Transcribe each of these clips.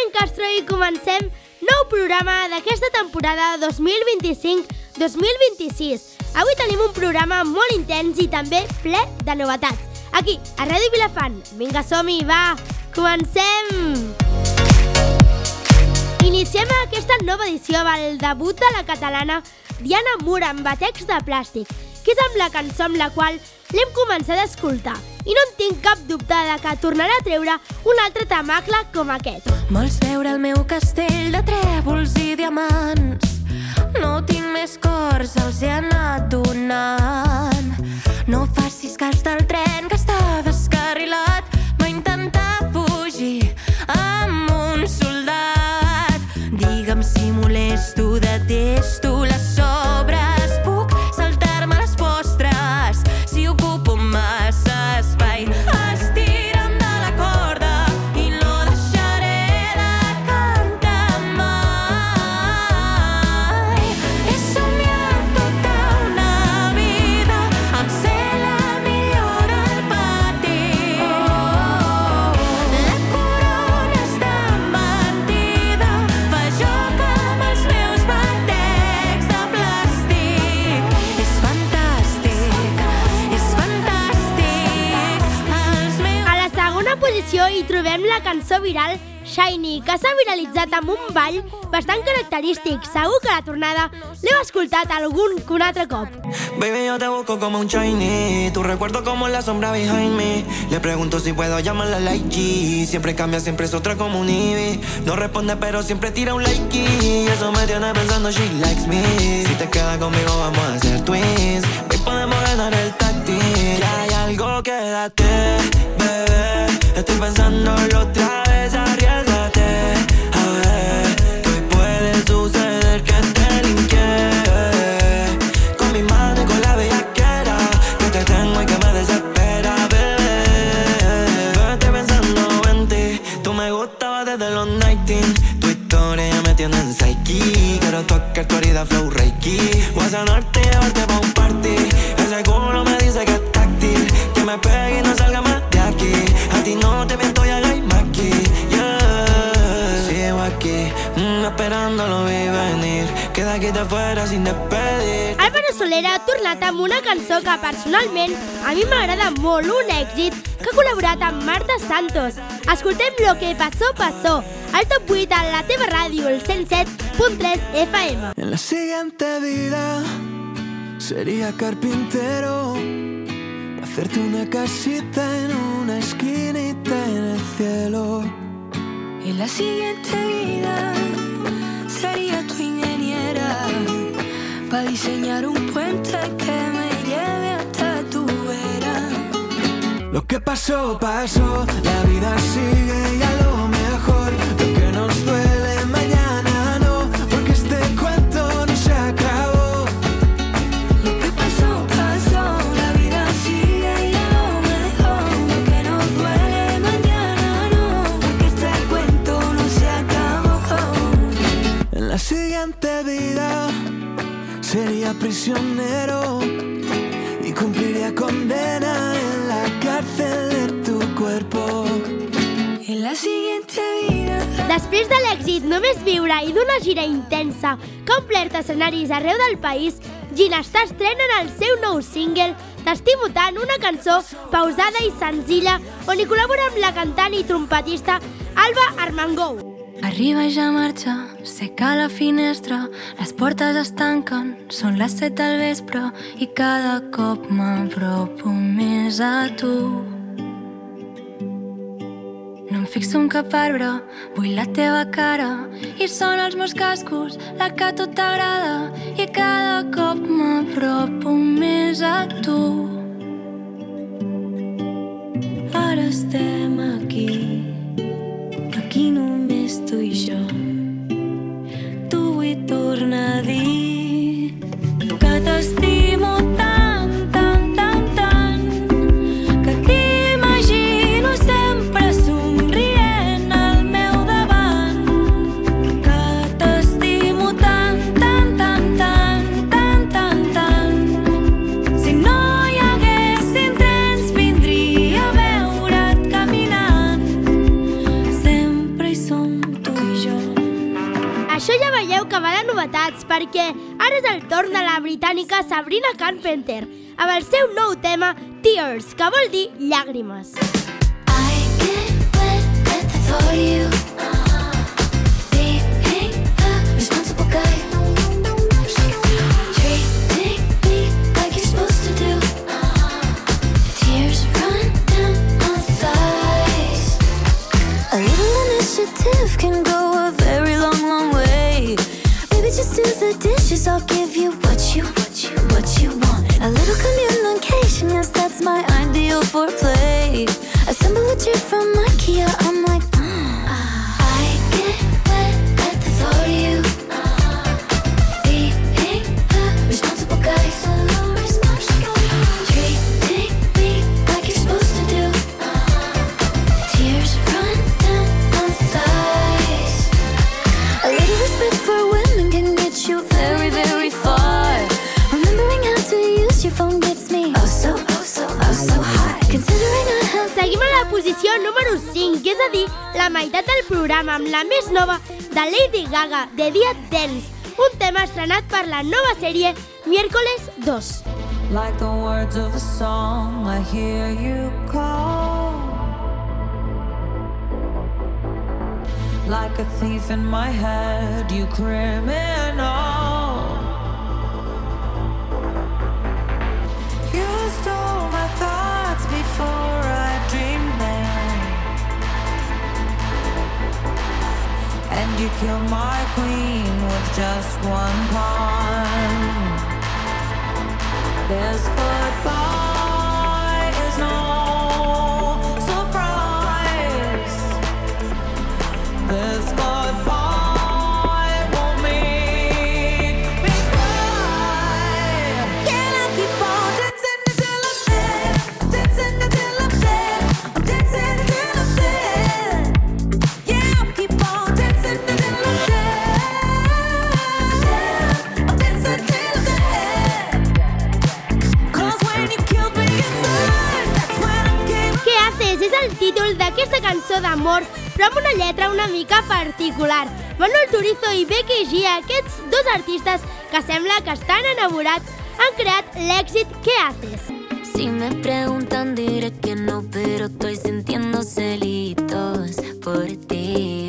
Carmen Castro i comencem nou programa d'aquesta temporada 2025-2026. Avui tenim un programa molt intens i també ple de novetats. Aquí, a Ràdio Vilafant. Vinga, som-hi, va! Comencem! Iniciem aquesta nova edició amb el debut de la catalana Diana Mur amb Batecs de plàstic, que és amb la cançó amb la qual l'hem començat a escoltar. I no en tinc cap dubte de que tornarà a treure un altre temacle com aquest. Vols veure el meu castell de trèvols i diamants? No tinc més cors, els he anat donant. No facis cas del tren que està descarrilat. Va intentar fugir amb un soldat. Digue'm si molesto, detesto les sobres. Puc saltar-me les postres si ocupo massa espai. Estira'm de la corda i no deixaré de cantar mai. He somiat tota una vida amb ser la millor del pati. La corona està mentida, fa joc amb els meus batecs de plàstic. És fantàstic, és fantàstic. Els meus... A la segona posició hi trobem la cançó viral Shiny, que s'ha viralitzat amb un ball bastant característic. Segur que a la tornada l'heu escoltat algun que un altre cop. Baby, yo te busco como un shiny. Tu recuerdo como la sombra behind me. Le pregunto si puedo llamarla like G. Siempre cambia, siempre es otra como un Eevee. No responde pero siempre tira un like y eso me tiene pensando she likes me. Si te quedas conmigo vamos a ser twins. Hoy podemos ganar el táctil. Ya hay algo, quédate, bebé. Estoy pensándolo otra vez, arriésgate. A ver, que hoy puede suceder que te linke. Con mi mano y con la bellaquera que te tengo y que me desespera, bebé. Estoy pensando en ti. Tú me gustabas desde los 19. Tu historia ya me tiene en psyche. Quiero tocar tu herida flow reiki. Voy a sanarte y llevarte pa' un party. Ese culo me dice que es táctil. Que me pegue y no salga más de aquí. A ti no te miento y haga aquí, yeah. Sigo aquí, esperándolo vi venir. Queda aquí de fuera sin despedir. Álvaro Soler ha tornat amb una cançó que personalment a mi m'agrada molt, un èxit que ha col·laborat amb Marta Santos. Escoltem Lo que pasó, pasó, al top 8 a la teva ràdio, el 107.3 FM. En la siguiente vida sería carpintero, hacerte una casita en una esquinita en el cielo. En la siguiente vida sería tu ingeniera para diseñar un puente que me lleve hasta tu vera. Lo que pasó, pasó, la vida sigue y a lo mejor lo que nos duele mañana no, porque este cuento no se acabó. Lo que pasó, pasó, la vida sigue y a lo mejor lo que nos duele mañana no, porque este cuento no se acabó. En la siguiente vida sería prisionero y cumpliría condena en la cárcel de tu cuerpo. En la siguiente vida. Després de l'èxit Només viure i d'una gira intensa que ha omplert escenaris arreu del país, Ginestar estrenen el seu nou single T'estimo tant, una cançó pausada i senzilla on hi col·labora amb la cantant i trompetista Alba Armengou. Arriba i ja marxa, seca la finestra, les portes es tanquen, són les 7 del vespre i cada cop m'apropo més a tu. No em fixo en cap arbre, vull la teva cara i són els meus cascos, la que a tu t'agrada i cada cop m'apropo més a tu. Ara estem aquí, aquí només tu i jo. T'ho vull tornar a dir que t'estimo tant, tant, tant, tant, que t'imagino sempre somrient al meu davant. Que t'estimo tant, tant, tant, tant, tant, tant, tant. Si no hi ha que ara és el torn de la britànica Sabrina Carpenter amb el seu nou tema Tears, que vol dir llàgrimes. I get wet for you. Being a responsible guy. Treating me like you're supposed to do. Tears run down my thighs. A little initiative can go a very long, long way. Baby, just do the dishes, I'll give you what you want. A little communication, yes, that's my ideal foreplay. Assemble a chair from IKEA, I'm like, I get wet at the thought of you. Being a responsible guy. Treating me like you're supposed to do. Tears run down my thighs. A little respect for women can get you very, very far. Remembering how to use your phone gets me oh so hot. Considering I have... Seguim a la posició número 5, és a dir, la meitat del programa amb la més nova de Lady Gaga, The Dia Dance, un tema estrenat per la nova sèrie Miércoles 2. Like the words of a song, I hear you call. Like a thief in my head, you criminal. You stole my thoughts before I dreamed them, and you killed my queen with just one pawn. This goodbye is no surprise. This goodbye won't make me cry. Can I keep on dancing until I'm dead? Dancing until I'm dead. I'm dancing until I'm dead. Yeah, I'll keep on dancing until I'm dead. I'm dancing till I'm dead. 'Cause when you killed me inside, that's when I came. Què haces? És el títol d'aquesta cançó d'amor, però amb una lletra una mica particular. Manuel Turizo i Becky G, aquests dos artistes que sembla que estan enamorats, han creat l'èxit Què haces? Si me preguntan diré que no, pero estoy sintiendo celitos por ti.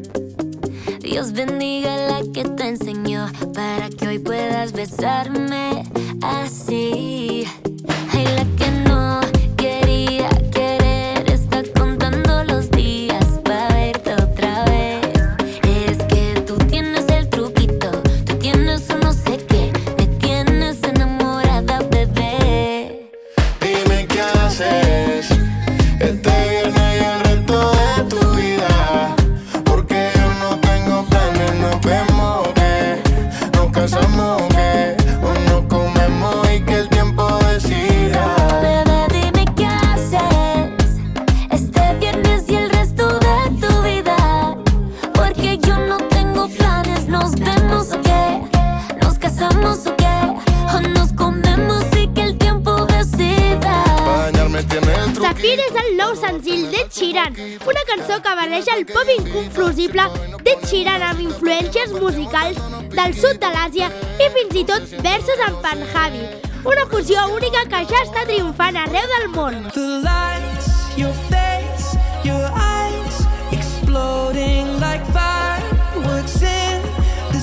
Dios bendiga la que te enseñó para que hoy puedas besarme así. Ay, la que no quería querer está contando los días para verte otra vez. Es que tú tienes el truquito, tú tienes un no sé qué, me tienes enamorada, bebé. Dime qué haces este viernes y el resto de tu vida, porque yo no tengo planes, nos vemos que nos casamos que o nos comemos y que el tiempo decida. Bebé, dime qué haces este viernes y el resto de tu vida, porque yo no tengo planes, nos vemos o qué, nos casamos o qué, o nos comemos y que el tiempo decida. Bañarme tiene el truquito. Zafir és el nou senzill d'Ed Sheeran, una cançó que barreja el pop inconfusible d'Ed Sheeran amb influències musicals del sud de l'Àsia i fins i tot versos en Punjabi. Una fusió única que ja està triomfant arreu del món. The lights, your face, your eyes, exploding like fireworks in the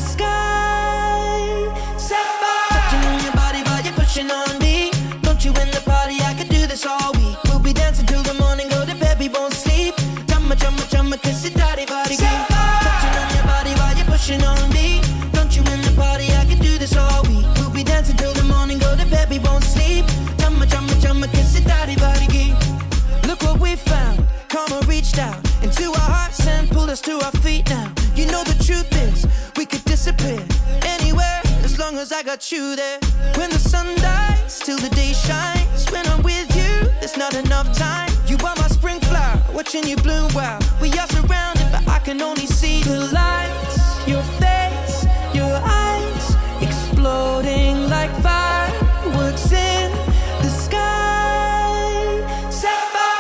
sky. Sapphire. Touching on your body while you're pushing on me. Don't you in the party, I could do this all week. We'll be dancing till the morning, go to bed, we won't sleep. Chumma, kiss it, daddy, body. Touching on your body while you're pushing on me. Don't you in the party, I could do this all week. We'll be dancing till the morning, go to bed, we won't sleep. Chumma, kiss it, daddy, body. Look what we found. Karma reached out into our hearts and pulled us to our feet now. You know the truth is, we could disappear anywhere as long as I got you there. When the sun dies, till the day shines. When I'm with you, there's not enough time. You are my spring flower, watching you bloom wild. We are surrounded, but I can only see the lights. Your face, your eyes, exploding like fireworks in the sky. Sapphire. Ara us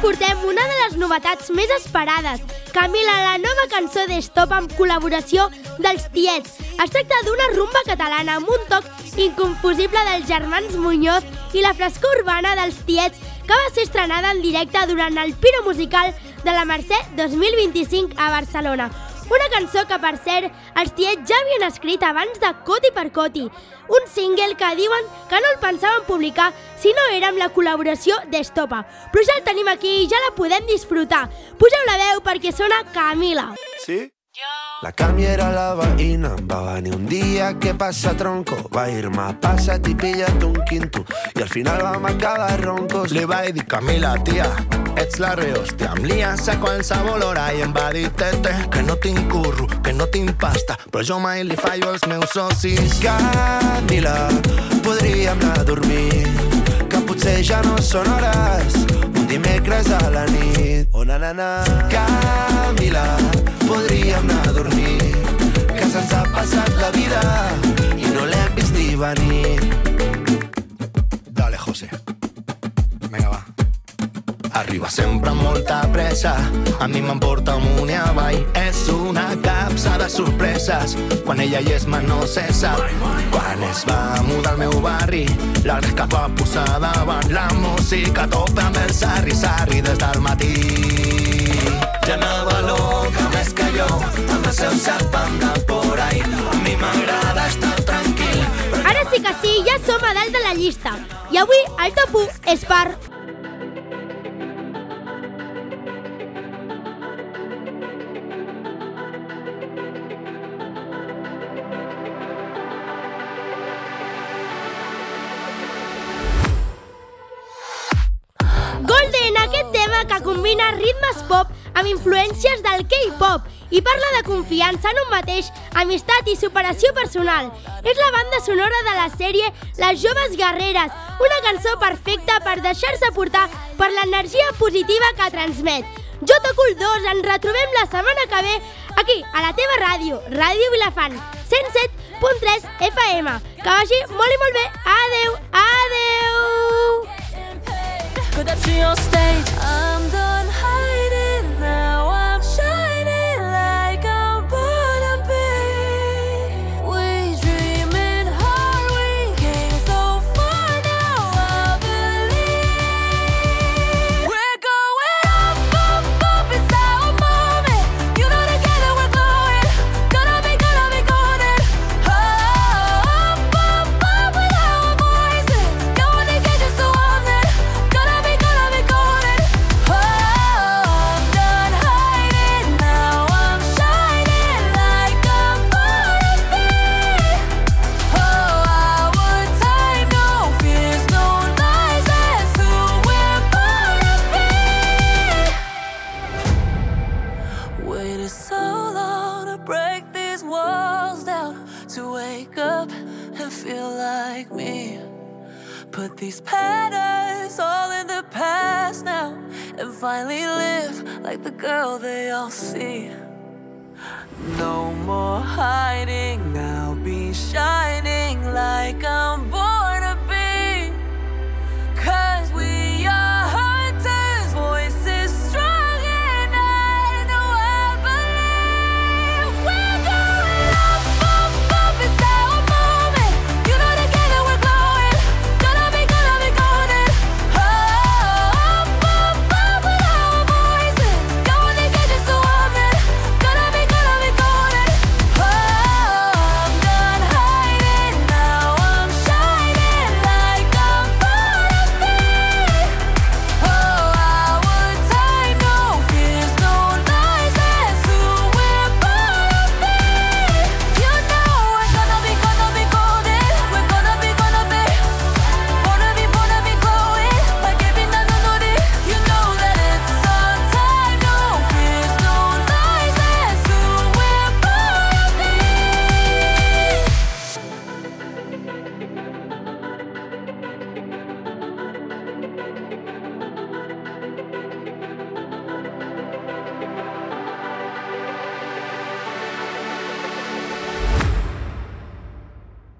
portem una de les novetats més esperades. Camila, la nova cançó d'Stop amb col·laboració dels Tiets. Es tracta d'una rumba catalana amb un toc inconfusible dels germans Muñoz i la frescor urbana dels Tiets, que va ser estrenada en directe durant el Piro Musical de la Mercè 2025 a Barcelona. Una cançó que, per cert, els Tiets ja havien escrit abans de Coti per Coti, un single que diuen que no el pensaven publicar si no era amb la col·laboració d'Estopa. Però ja el tenim aquí i ja la podem disfrutar. Pugeu la veu perquè sona Camila. ¿Sí? La cambiera la veïna, va venir un dia, què passa, tronco? Va ir-me, passa't i pilla't un quinto. I al final vam acabar roncos. Li vaig dir, Camila, tia, ets la rehòstia. Em lies a qualsevol hora i em va dir, tete, que no tinc curro, que no tinc pasta, però jo mai li fallo als meus socis. Camila, podríem anar a dormir, que potser ja no són hores, un dimecres a la nit. Oh, na, na, na. Camila, podríem anar a dormir, que se'ns ha passat la vida i no l'hem vist ni venir. Dale, José. Vinga, va. Arriba sempre amb molta pressa, a mi m'emporta amunt i avall. És una capsa de sorpreses, quan ella hi és no se sap. Quan es va mudar al meu barri, la gresca va posar davant la música a tope amb el sarri-sarri des del matí. Ja anava loca més que jo, amb el seu serpent de por ahí. A mi m'agrada estar tranquil. Ara sí que sí, ja som a dalt de la llista. I avui el top 1 és per... Golden, aquest tema que combina ritmes pop amb influències del K-pop i parla de confiança en un mateix, amistat i superació personal. És la banda sonora de la sèrie Les joves guerreres, una cançó perfecta per deixar-se portar per l'energia positiva que transmet. Jo toco el 2, ens retrobem la setmana que ve aquí, a la teva ràdio, Ràdio Vilafant, 107.3 FM. Que vagi molt i molt bé. Adeu, adeu! Could I see your stage? I'm done hiding now. I'm shining like I'm born to be. We dreaming hard, we came so far now. I believe we're going up, up, up. It's our moment. You know together we're glowing. Gonna be golden. Up, up, up with our voices. Going to get just so on it. Gonna be golden. Oh, I'm done hiding now. I'm shining like I'm born to be. Oh, our time, no fears, no lies. That's who we're born to be. Waited so long to break these walls down, to wake up and feel like me. Put these patterns all in the past now, and finally live like the girl they all see. No more hiding, I'll be shining